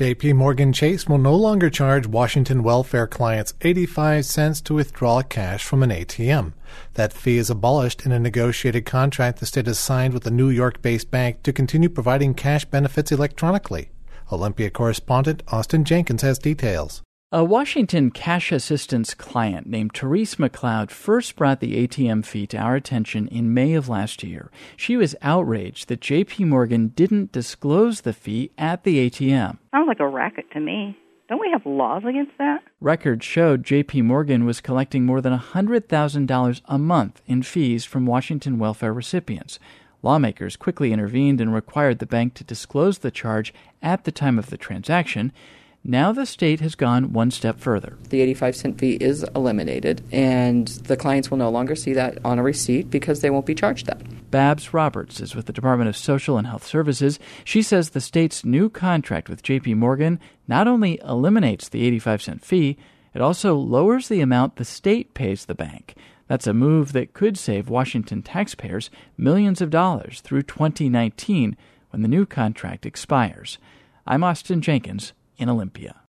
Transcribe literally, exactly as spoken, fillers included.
J P. Morgan Chase will no longer charge Washington welfare clients eighty-five cents to withdraw cash from an A T M. That fee is abolished in a negotiated contract the state has signed with a New York-based bank to continue providing cash benefits electronically. Olympia correspondent Austin Jenkins has details. A Washington cash assistance client named Therese McLeod first brought the A T M fee to our attention in May of last year. She was outraged that J P. Morgan didn't disclose the fee at the A T M. Sounds like a racket to me. Don't we have laws against that? Records showed J P. Morgan was collecting more than one hundred thousand dollars a month in fees from Washington welfare recipients. Lawmakers quickly intervened and required the bank to disclose the charge at the time of the transaction. Now the state has gone one step further. The eighty-five cent fee is eliminated, and the clients will no longer see that on a receipt because they won't be charged that. Babs Roberts is with the Department of Social and Health Services. She says the state's new contract with J P. Morgan not only eliminates the eighty-five cent fee, it also lowers the amount the state pays the bank. That's a move that could save Washington taxpayers millions of dollars through twenty nineteen when the new contract expires. I'm Austin Jenkins in Olympia.